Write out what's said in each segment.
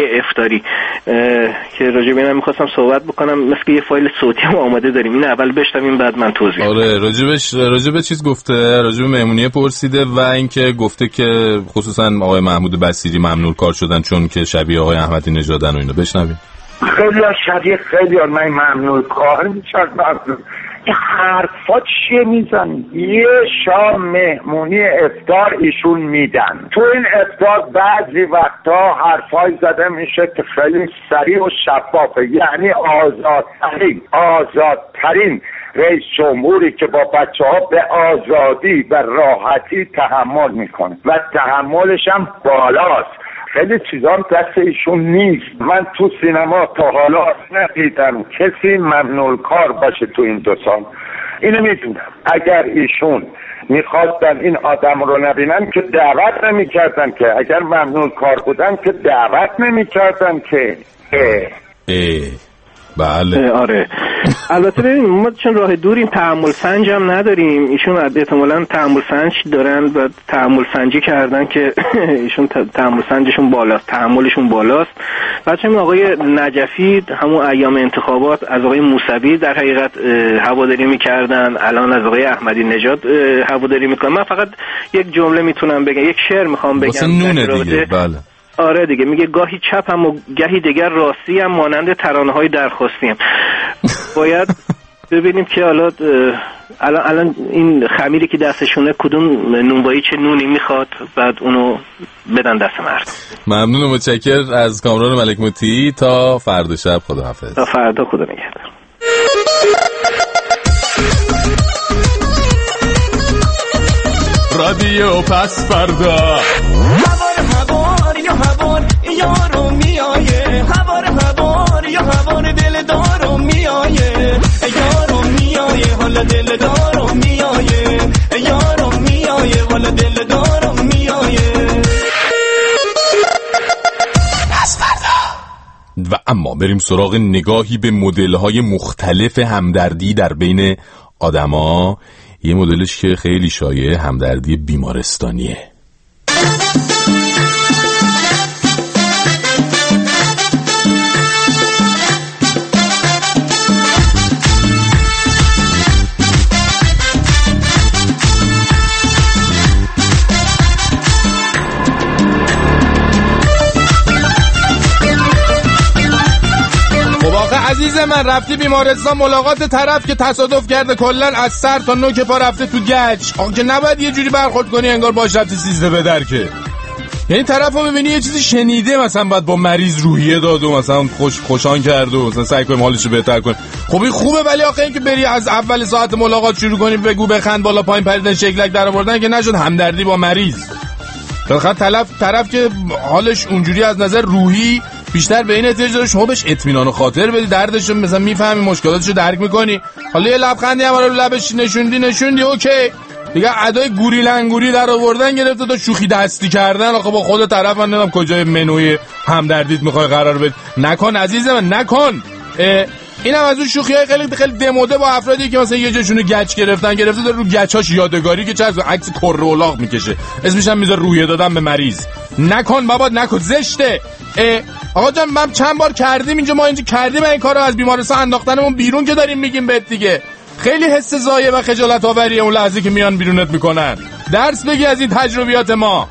افطاری که راجع به اینا می‌خواستم صحبت بکنم. مثل یه فایل صوتی هم آماده داریم، این اول بشنویم بعد من توضیح بدم. آره راجع به چیز گفته، راجع به مهمونی پرسیده و اینکه گفته که خصوصا آقای محمود بصیری ممنوع کار شدن چون که شبیه آقای احمدی نژادن و اینا. بشنویم. خیلی شبیه خیلی من ممنوع کار می‌شدم. این حرفا چیه میزنی؟ یه شام مهمونی افطار ایشون میدن، تو این افطار بعضی وقتا حرفای زده میشه که خیلی سریع و شفافه، یعنی آزادترین رئیس جمهوری که با بچه ها به آزادی و راحتی تحمل میکنه و تحملش هم بالاست. خیلی چیزام دست ایشون نیست. من تو سینما تا حالا ندیدم کسی ممنوع کار باشه تو این 2 سال. اینو میدونم اگر ایشون میخواستن این آدم رو نبینن که دعوت نمیکردن، که اگر ممنوع کار بودن که دعوت نمیکردن که بله. آره البته ببینیم ما چون راه دوریم تحمل سنج هم نداریم، ایشون احتمالاً تحمل سنج دارن و تحمل سنجی کردن که ایشون تحمل سنجشون بالاست، تحملشون بالاست. بعد همین آقای نجفی همون ایام انتخابات از آقای موسوی در حقیقت هواداری میکردن، الان از آقای احمدی نژاد هواداری میکنن. من فقط یک جمله میتونم بگم، یک شعر میخوام بگم. واسه نونه دیگه. بله آره دیگه، میگه گاهی چپم و گاهی دیگر راستیم، مانند ترانه‌های درخواستیم. باید ببینیم که الان این خمیری که دستشونه کدوم نونوایی چه نونی میخواد، بعد اونو بدن دست مرد. ممنون و متشکر از کامران ملک موتی. تا فردا شب خداحافظ. تا فردا خدا نگهدار. رادیو پس فردا. هوار یارو میایه، هوار یا هوار دل دارو میایه، یارو میایه حالا دل دارو میایه، یارو میایه حالا دل دارو میایه. پس فردا. و اما بریم سراغ نگاهی به مدل‌های مختلف همدردی در بین آدما. یه مدلش که خیلی شایعه همدردی بیمارستانیه. عزیز من رفتی بیمارستان ملاقات طرف که تصادف کرده کلن از سر تا نوک پا رفته تو گچ، که نباید یه جوری برخورد کنی انگار باش رفتی 13 به در که. یعنی طرف رو ببینی یه چیزی شنیده مثلا باید با مریض روحیه داد و مثلا خوشان کرد و مثلا سعی کنیم حالشو بهتر کنیم. خب این خوبه، ولی آخه این که بری از اول ساعت ملاقات شروع کنی بگو بخند بالا پایین پریدن شکلک در آوردن که نشد همدردی با مریض. بالاخره طرف که حالش اونجوری از نظر روحی بیشتر به این احتیاج داره شما بهش اطمینان و خاطر بدی، دردشو مثلا میفهمی، مشکلاتشو درک میکنی. حالا یه لبخندی هم رو لبش نشوندی اوکی دیگه. ادای گوری لنگوری در آوردن گرفته تا شوخی دستی کردن. آخه با خود طرف من نمیدونم کجای منوی همدردیت میخوای قرار بدی. نکن عزیز من نکن. اینم از اون شوخیای خیلی خیلی دموده با افرادی که مثلا یه جاشونو گچ گرفته داره رو گچاش یادگاری که چه از عکس کره الاغ میکشه، اسمش هم میذاره روحیه دادن به مریض. نکن بابا نکن، زشته. آقا جان من چند بار کردیم اینجا، ما اینجا کردیم این کارو، از بیمارستان انداختنمون بیرون که داریم میگیم بهت دیگه. خیلی حس ضایع و خجالت آوریه اون لحظه که میان بیرونت میکنن. درس بگی از این تجربیات ما.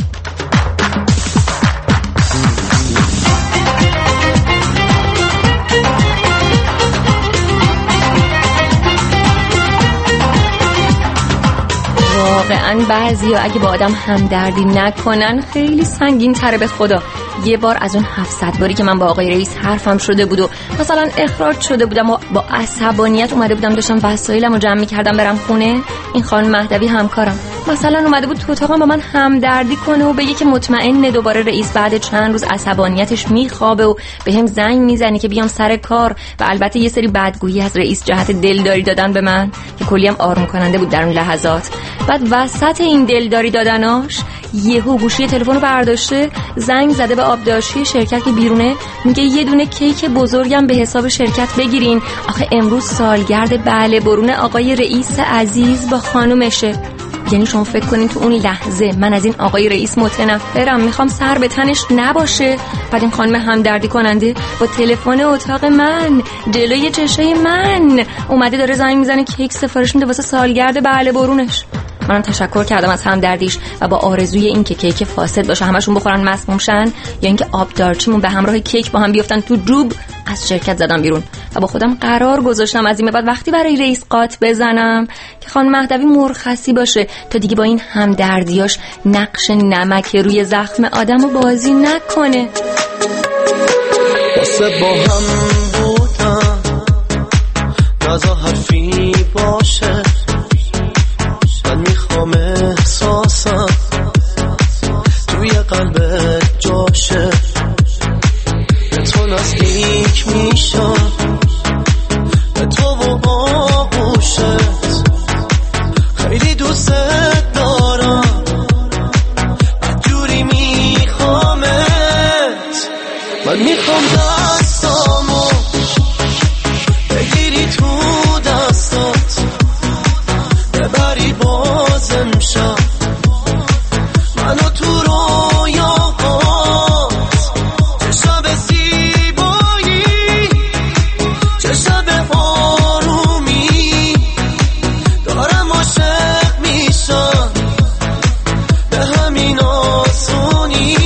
واقعا بعضیا اگه با آدم همدردی نکنن خیلی سنگین تره به خدا. یه بار از اون 700 باری که من با آقای رئیس حرفم شده بود و مثلا اخراج شده بودم و با عصبانیت اومده بودم داشتم وسایلمو جمع می‌کردم برم خونه، این خانم مهدوی همکارم مثلا اومده بود تو اتاقم با من همدردی کنه و بگه که مطمئنه دوباره رئیس بعد چند روز عصبانیتش میخوابه و بهم زنگ میزنه که بیام سر کار. و البته یه سری بدگویی از رئیس جهت دلداری دادن به من که کلی هم آروم کننده بود در اون لحظات. بعد وسط این دلداری دادناش یهو گوشی تلفن رو برداشته زنگ زده به آبدارچی شرکت که بیرونه، میگه یه دونه کیک بزرگم به حساب شرکت بگیرین، آخه امروز سالگرد بله برون آقای رئیس عزیز با خانومشه. یعنی شما فکر کنین تو اون لحظه من از این آقای رئیس متنفرم، میخوام سر به تنش نباشه، بعد این خانم همدردی کننده با تلفن اتاق من جلوی چشای من اومده داره زنگ میزنه کیک سفارش میده واسه سالگرد بله برونش. منم تشکر کردم از همدردیش و با آرزوی این که کیک فاسد باشه همشون بخورن مسموم شن یا اینکه آب دارچیمون به همراه کیک با هم بیافتن تو جوب، از شرکت زدم بیرون و با خودم قرار گذاشتم از این به بعد وقتی برای رئیس قات بزنم که خانم مهدوی مرخصی باشه تا دیگه با این همدردیاش نقش نمک روی زخم آدمو بازی نکنه. واسه با هم بودم نزا حرفی باشه، من میخوام احساسم توی قلبت جاشه، به تو نزدیک میشم، به تو و آغوشت خیلی دوست دارم، بدجوری میخوامت، من میخوام دستامو بگیری تو دستات ببری بازم شم منو تو رویاهات، چه شب زیبایی چه شب آرومی، دارم عاشق میشم به همین آسونی.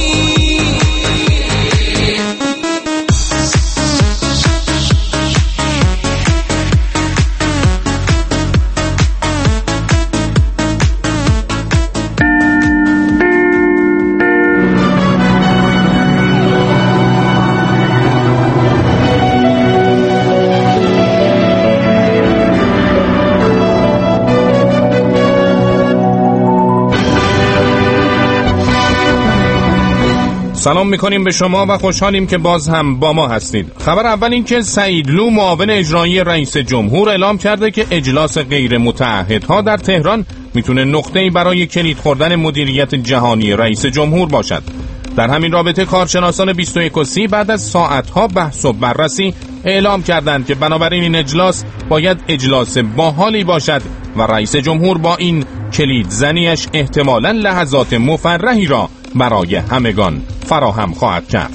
سلام میکنیم به شما و خوشحالیم که باز هم با ما هستید. خبر اول این که سعیدلو معاون اجرایی رئیس جمهور اعلام کرده که اجلاس غیر متعهدها در تهران میتونه نقطه‌ای برای کلید خوردن مدیریت جهانی رئیس جمهور باشد. در همین رابطه کارشناسان 21 بعد از ساعتها بحث و بررسی اعلام کردند که بنابراین این اجلاس باید اجلاس باحالی باشد و رئیس جمهور با این کلید زنیش احتمالاً لحظات مفرحی را برای همگان فراهم خواهد کرد.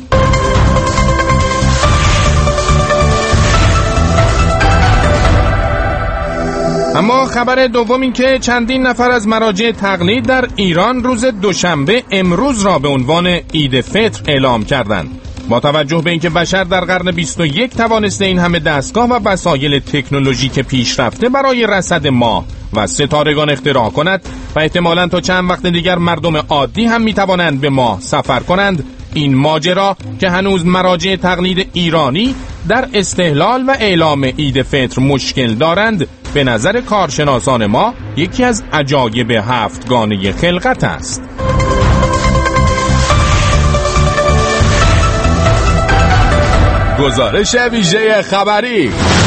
اما خبر دوم این که چندین نفر از مراجع تقلید در ایران روز دوشنبه امروز را به عنوان عید فطر اعلام کردند. با توجه به اینکه بشر در قرن 21 توانسته این همه دستگاه و وسایل تکنولوژیک پیشرفته برای رصد ماه و ستارگان اختراع کند و احتمالاً تا چند وقت دیگر مردم عادی هم میتوانند به ماه سفر کنند، این ماجرا که هنوز مراجع تقلید ایرانی در استهلال و اعلام عید فطر مشکل دارند، به نظر کارشناسان ما یکی از عجایب هفتگانه خلقت است. گزارش ویژه خبری.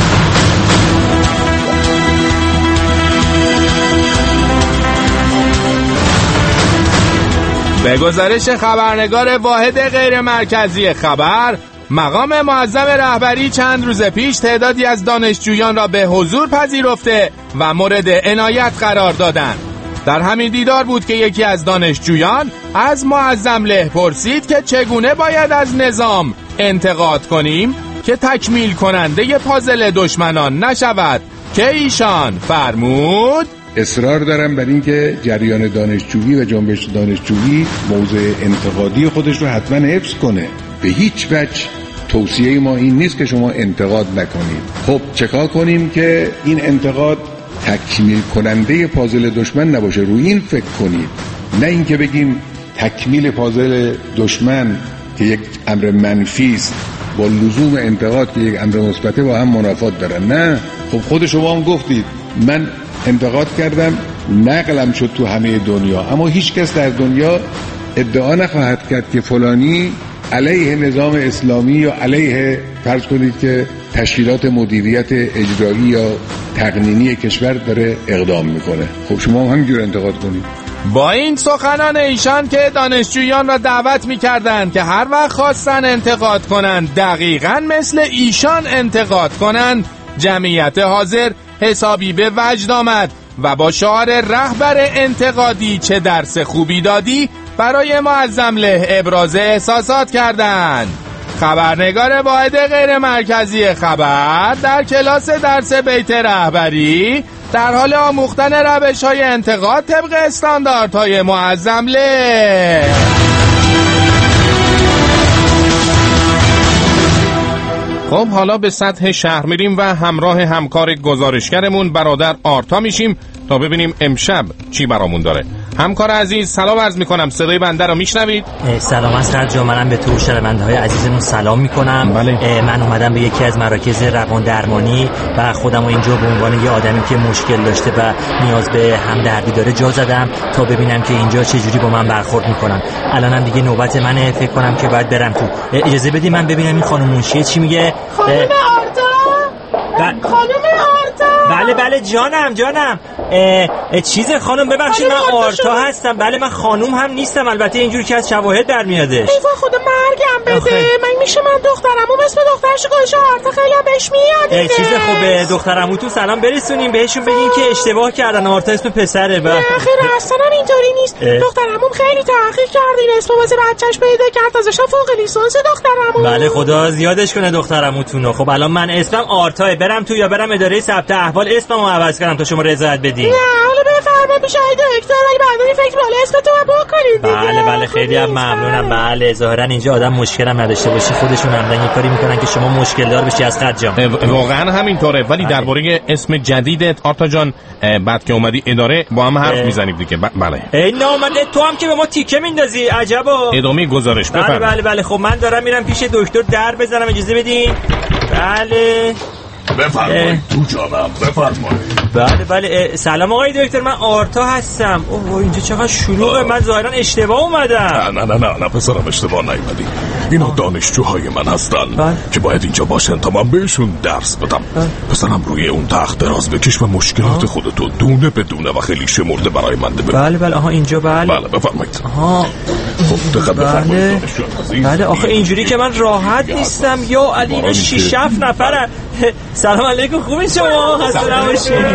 به گزارش خبرنگار واحد غیر مرکزی خبر، مقام معظم رهبری چند روز پیش تعدادی از دانشجویان را به حضور پذیرفته و مورد عنایت قرار دادند. در همین دیدار بود که یکی از دانشجویان از معظم له پرسید که چگونه باید از نظام انتقاد کنیم که تکمیل کننده پازل دشمنان نشود، که ایشان فرمود اصرار دارم بر این که جریان دانشجویی و جنبش دانشجویی موضع انتقادی خودش رو حتما حفظ کنه. به هیچ وجه توصیه ما این نیست که شما انتقاد نکنید. خب چکار کنیم که این انتقاد تکمیل کننده پازل دشمن نباشه؟ روی این فکر کنید، نه اینکه بگیم تکمیل پازل دشمن که یک امر منفی است با لزوم انتقاد که یک امر مثبته با هم منافات دارن. نه، خب خود شما هم گفتید من انتقاد کردم، نقلم شد تو همه دنیا، اما هیچ کس در دنیا ادعا نخواهد کرد که فلانی علیه نظام اسلامی یا علیه فرض کنید که تشکیلات مدیریت اجرایی یا تقنینی کشور داره اقدام میکنه. خب شما هم همینجور انتقاد کنید. با این سخنان ایشان که دانشجویان را دعوت می‌کردند که هر وقت خواستن انتقاد کنند دقیقاً مثل ایشان انتقاد کنند، جمعیت حاضر حسابی به وجد آمد و با شعار رهبر انتقادی چه درس خوبی دادی برای معظمله ابراز احساسات کردند. خبرنگار واحد غیر مرکزی خبر در کلاس درس بیت رهبری در حال آموختن روش‌های انتقاد طبق استانداردهای معظمله. خب حالا به سطح شهر میریم و همراه همکار گزارشگرمون برادر آرتا میشیم تا ببینیم امشب چی برامون داره. همکار عزیز سلام عرض میکنم، صدای بنده رو میشنوید؟ سلام اسرد جان، منم به تو شنونده‌های عزیزمون سلام میکنم. بله. من اومدم به یکی از مراکز روان درمانی و خودمو اینجا به عنوان یه آدمی که مشکل داشته و نیاز به همدردی داره جا زدم تا ببینم که اینجا چه جوری با من برخورد میکنن. الانم دیگه نوبت منه، فکر کنم که باید برم تو. اجازه بدی من ببینم این خانم منشیه چی میگه. خانم آرتا. خانم آرتا. بله جانم. چیز خانم ببخشید من آرتا هستم. بله من خانوم هم نیستم، البته اینجور که از شواهد در میادش. ایوا خدا مرگم بده. من میشه من دخترمو اسم دخترش گذاشته آرتا، خیلی بهش میاد. چیز خوبه دخترمو تو سلام برسونیم بهشون، بگین که اشتباه کردن، آرتا اسم پسره. نه خیر اصلا اینطوری نیست. دخترمو خیلی تحقیق کردین، اسم واسه بچه‌ش پیدا کرد، ازش فوق لیسانس دخترمو. بله خدا زیادش کنه دخترموتونو. خب الان من اسمم آرتاه، برم تو یا برم اداره ثبت احوال اسممو عوض کنم تا شما رضایت بدین؟ نه حالا بفرمایید میشه دکتر، اگه بعدی فکر بالا اسمتو بکنید. بله خیلی هم ممنونم. بله ظاهرا اینجا آدم مشکلم نداشته باشه، خودشون عمدن یه کاری میکنن که شما مشکل دار بشی از خرج جان. واقعا همینطوره. ولی درباره اسم جدیدت آرتا جان بعد که اومدی اداره با هم حرف میزنیم دیگه. بله ای نامرد، تو هم که به ما تیکه میندازی. عجبا. ادامه گزارش بفرمایید. بله خب من دارم میرم پیش دکتر در بزنم، اجازه بدین. بله بفرمایید تو جانم، بفرمایید. بله سلام آقای دکتر، من آرتا هستم. اوه اینجا چقدر شلوغه، من ظاهرا اشتباه اومدم. نه پسرم اشتباه نیومدی. اینا دانشجوهای من هستن که باید اینجا باشن تا من بهشون درس بدم. پسرم روی اون تخت دراز بکش و مشکلات خودتو دونه بدونه و خیلی شمرده برای من بگو. بله آها اینجا. بله بفرمایید. خب دقت بفرمایید دانشجو عزیز. بله آخه اینجوری که من راحت نیستم. یا علی اینا 6-7 نفرن. سلام علیکم، خوبین شما؟ سلام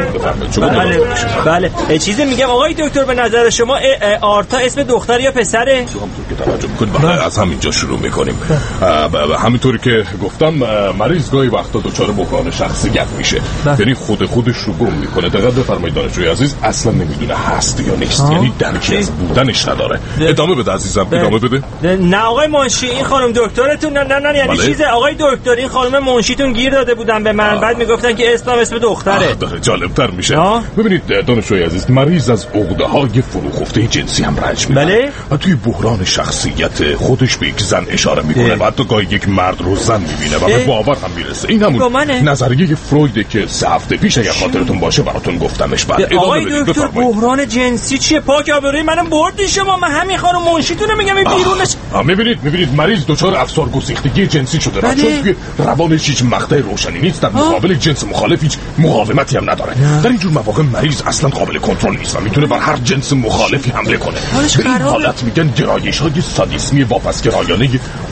بله چیزی میگم آقای دکتر، به نظر شما آرتا اسم دختر یا پسره؟ همونطور که توجه میکنید از همینجا شروع میکنیم. همینطوری که گفتم مریض گاهی وقتا دچار بحران شخصیت میشه، یعنی خودش رو گم میکنه. دقت بفرمایید دانشجوی عزیز، اصلا نمیدونه هست یا نیست، یعنی درکی از بودنش نداره. ادامه بده عزیزم، ادامه بده. نه آقای منشی، این خانم دکترتون نه یعنی چیزه آقای دکتر، این خانم منشیتون گیر داده بودن به من، بعد میگفتن که اسم دختره. داره جالبتر میشه. ببینید دانشجوی عزیز، مریض از عقده‌های فروخفته جنسی هم رنج میبره. بله؟ و توی بحران شخصیت خودش به یک زن اشاره میکنه و حتی گاهی یک مرد رو زن میبینه و به باور هم میرسه. این همون نظریه فرویده که 3 هفته پیش اگر خاطرتون باشه براتون گفتمش. بعد آقای دکتر بحران جنسی چیه؟ پاک آبروی منم بردی شما. من همین خانم منشیتونه میگم این بیرونش. میبینید مریض دچار افسار گسیختگی جنسی شده. چون توی روانش هیچ مقطع روشنی نیست، در مقابل جنس مخالف هیچ مقاومتی هم نداره. در اینجور مواقع مریض اصلا قابل کنترل نیست و میتونه بر هر جنس مخالفی حمله کنه. به این حالت میگن گرایش‌های سادیسمی واپسگرایانه.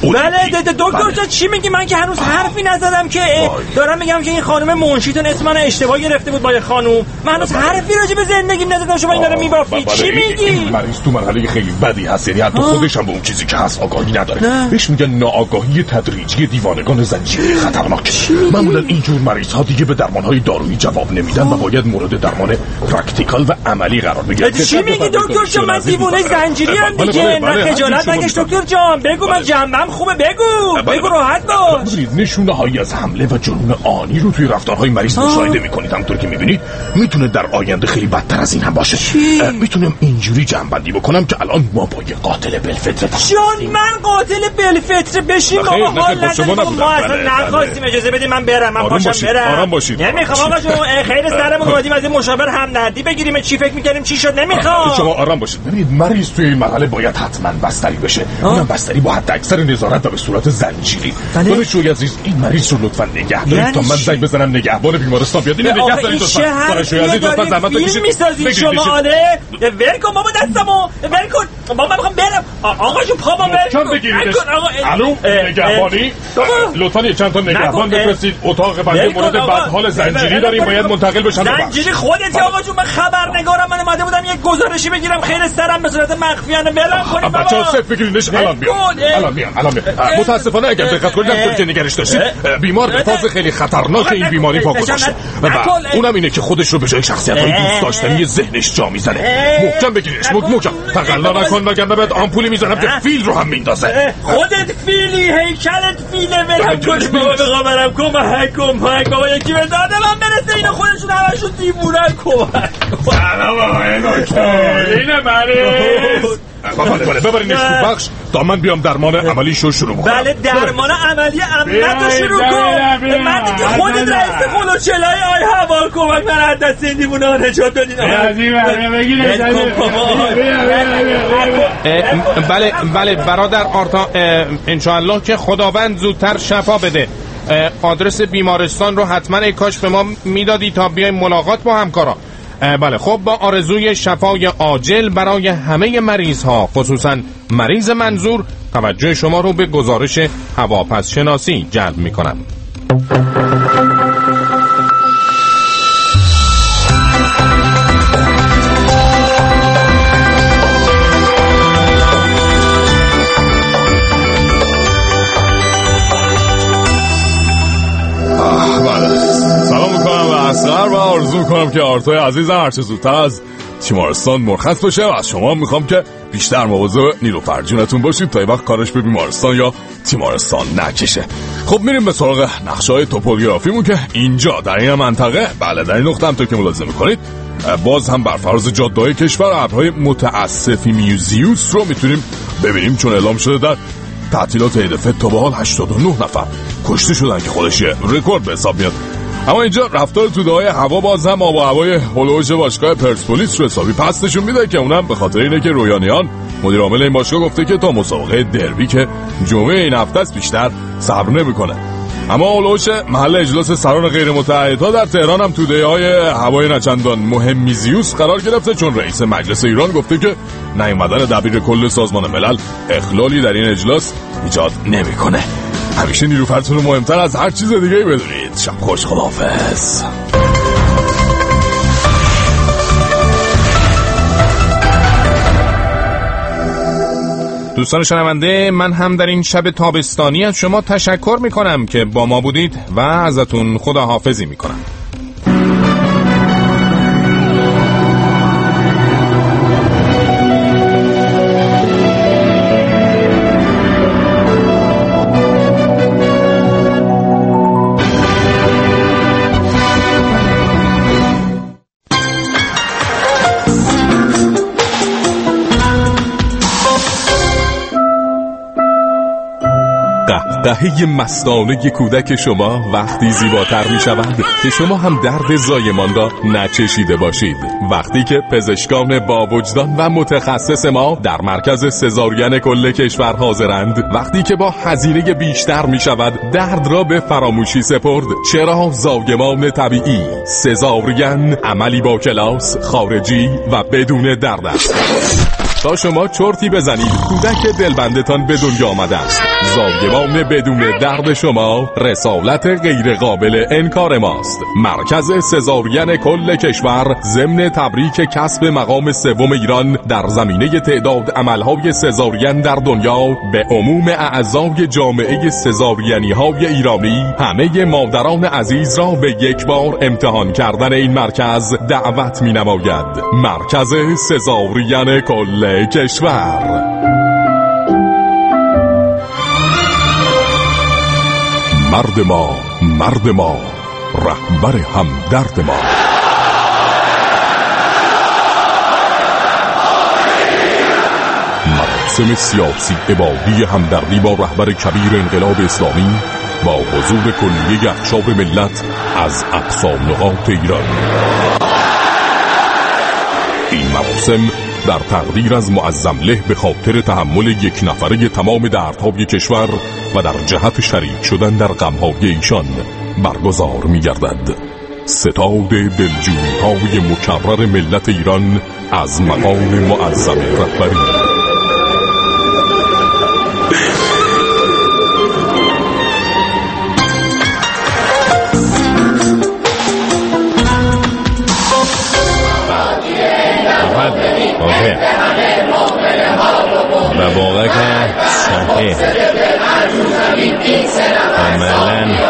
بله دکتر جان چی میگی؟ من که هنوز حرفی نزدم که دارم میگم که این خانم منشیتون اسم من اشتباه گرفته بود با یه خانم. من هنوز حرفی راجع به زندگیم نزدم، شما اینا رو میبافی. چی میگی؟ این مریض تو مرحله خیلی بدی هست، یعنی حتی خودش هم به اون چیزی که هست آگاهی نداره. بهش میگن ناآگاهی تدریجی دیوانگان زنجیره خطرناک. معمولا اینجور مریض‌ها دیگه به درمان‌های دارویی جواب نمیدن و باید مورد درمان پرکتیکال و عملی قرار بگیرن. چی میگی دکتر جان؟ من دیوونه زنجیری ام دیگه. نه خجالت نکش دکتر جان، بگو من جنبم خوبه، بگو راحت باش. نشونه‌هایی از حمله و جنون آنی رو توی رفتارهای مریض مشاهده می‌کنید. همونطور که می‌بینید میتونه در آینده خیلی بدتر از این هم باشه. میتونم اینجوری جنبندی بکنم که الان ما با یه قاتل بالفطره جان، من قاتل بالفطره بشین بابا، حال نداریم. ما اصلا نخواستیم، اجازه بدید من برم. من پاشم برم. آرام باشید. نمیخوام آقا جون، خیر سرمون اومدیم از این مشاور هم ندی بگیریم. چی فکر می‌کردیم چی شد؟ نمیخوام. شما آرام باشید. ببینید مریض توی این مرحله باید حتما بستری بشه. اونم بستری با حد اکثر نظارت و به صورت زنجیری. دانشجوی عزیز این مریض رو لطفاً نگه دارید تا من زنگ بزنم نگهبان بیمارستان بیاد. اینو نگه دارید لطفاً. دانشجوی عزیز لطفاً زحمت بکشید. شما آله ول کن بابا دستمو، ول کن بابا، میخوام برم. آقا جو پامو ول کن. الو نگهبانی، لطفاً یه چند تا نگهبان بفرستید اتاق اتاق بنده مورد بدحال زنجیری داریم، باید منتقل بشن. زنجیری خودتی آقا جون؟ من خبرنگارم، من اومده بودم یک گزارشی بگیرم خیر سرم به صورت مخفیانه بلم کنیم. بچه‌ها صف بگیرینش. الان میان. متاسفانه اگر دقت کنید همونطور که نگرش داشتید بیمار به فاز خیلی خطرناک این بیماری پا گذاشته و اونم اینه که خودش رو به جای شخصیت‌های دوست داشتنی ذهنش جا میزنه. محکم بگیرش، محکم. تقلا نکن وگرنه بعد آمپولی میزنم که فیل رو هم میندازه. خودت فیلی، هیکلت فیله. ولم کن بابا، برم کمک بابا، یکی به داده من برسه. اینا خودشون همشون دیوونن. کمک اینه مریض. ببرینش تو بخش تا من بیام درمان عملیشو شروع کنم. بله درمان عملی امنتو شروع کن. من دیگه خودت رئیس قلوچلای آی حوال کمک من از دست این دیوونه نجات بدین. بله برادر آرتا، انشاءالله که خداوند زودتر شفا بده. آدرس بیمارستان رو حتما ای کاش به ما میدادی تا بیایم ملاقات با همکارا. بله خب، با آرزوی شفای عاجل برای همه مریض ها، خصوصا مریض منظور، توجه شما رو به گزارش هواپس شناسی جلب می کنم. و آرزو کنم که آرتای عزیزم هرچه زودتر از تیمارستان مرخص بشه و از شما میخوام که بیشتر مواظب نیلوفر جونتون باشید تا وقت کارش به بیمارستان یا تیمارستان نکشه. خب میریم به سراغ نقشه‌های توپوگرافیمون که اینجا در این منطقه، بله در این نقطه هم که ملاحظه میکنید، باز هم بر فراز جاده‌های کشور ابرهای متاسفی میوزیوس رو میتونیم ببینیم، چون اعلام شده در تعطیلات عید فطر تا به حال 89 نفر کشته شدن که خودش یه رکورد به حساب میاد. اما اینجا رفتار توده‌های هوا باز هم آب و هوای هولوژ باشگاه پرسپولیس رو حسابی پستشون میده که اونم به خاطر اینه که رویانیان مدیر عامل این باشگاه گفته که تا مسابقه دربی که جمعه این هفته است بیشتر صبر نمی‌کنه. اما هولوژ محل اجلاس سران غیر متحدها در تهران هم توده‌های هوای نچندان مهم میزیوس قرار گرفته، چون رئیس مجلس ایران گفته که نیومدن دبیر کل سازمان ملل اخلالی در این اجلاس ایجاد نمی‌کنه. همیشه نیلوفرتون رو مهمتر از هر چیز دیگه بدونید. شب خوش، خداحافظ. دوستان شنونده، من هم در این شب تابستانی از شما تشکر میکنم که با ما بودید و ازتون خداحافظی میکنم. قهقهه مستانه کودک شما وقتی زیباتر می شود که شما هم درد زایمان را نچشیده باشید. وقتی که پزشکان با وجدان و متخصص ما در مرکز سزارین کل کشور حاضرند، وقتی که با هزینه بیشتر می شود درد را به فراموشی سپرد، چرا زایمان طبیعی سزارین عملی با کلاس، خارجی و بدون درد است. تا شما چرتی بزنید کودک دلبندتان به دنیا آمده است. زایمان بدون درد شما رسالت غیر قابل انکار ماست. مرکز سزارین کل کشور ضمن تبریک کسب مقام سوم ایران در زمینه تعداد عملهای سزارین در دنیا به عموم اعضای جامعه سزارینی های ایرانی، همه مادران عزیز را به یک بار امتحان کردن این مرکز دعوت می نماید. مرکز سزارین کل کشور. مرد ما رهبر همدرد ما. مراسم سیاسی عبادی همدردی با رهبر کبیر انقلاب اسلامی با حضور کلیه اقشار ملت از اقصا نقاط ایران. این مراسم در تقدیر از معظم له به خاطر تحمل یک نفره تمام دردهای کشور و در جهت شریک شدن در غمهای ایشان برگزار می گردد. ستاد دلجویی های مکرر ملت ایران از مقام معظم رهبری. کاملا